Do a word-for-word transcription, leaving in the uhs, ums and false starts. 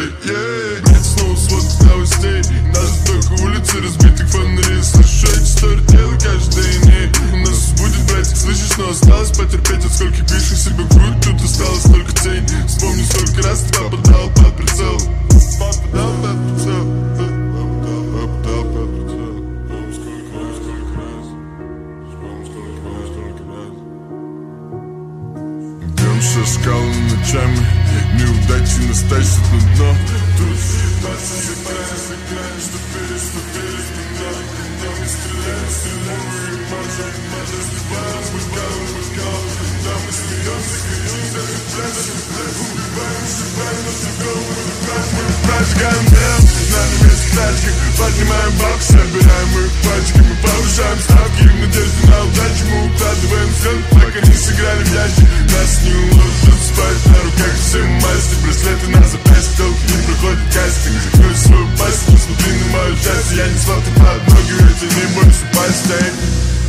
yeah. Нет снова сводных новостей, нас только улицы разбитых фонарей. Слышу эти истории, делаю каждый день. У нас будет, братик, слышишь, но осталось потерпеть. От скольких бивших себя грудь, тут осталось только тень. Вспомни, сколько раз ты попадал под прицел. Попадал под прицел. Попадал под прицел. Помню, сколько раз, сколько раз. Вспомни, сколько раз, сколько раз. Идем со скалами ночами, неудачи нас тащат на дно. Тут нас сыграем, сыграем, что переступили спина. Не стреляем, стреляем, мы мажем, мажем, сливаем, убиваем, убиваем. Да, мы смеемся, кричимся, пляшем, убиваем, убиваем, но живем, убиваем, мы прожигаем дым. На немецких тачках поднимаем бабки, собираем их пачки. Мы повышаем ставки, в надежде на удачу. Мы укладываем сон, пока не сыграли в ящик. Нас не уложат спать, на руках все масти. Браслеты на запястье, долго не проходит кастинг. Закрой свою пасть, не смотри на мою часть. Я не сваты под ноги, ведь я не бойся упасть, эй.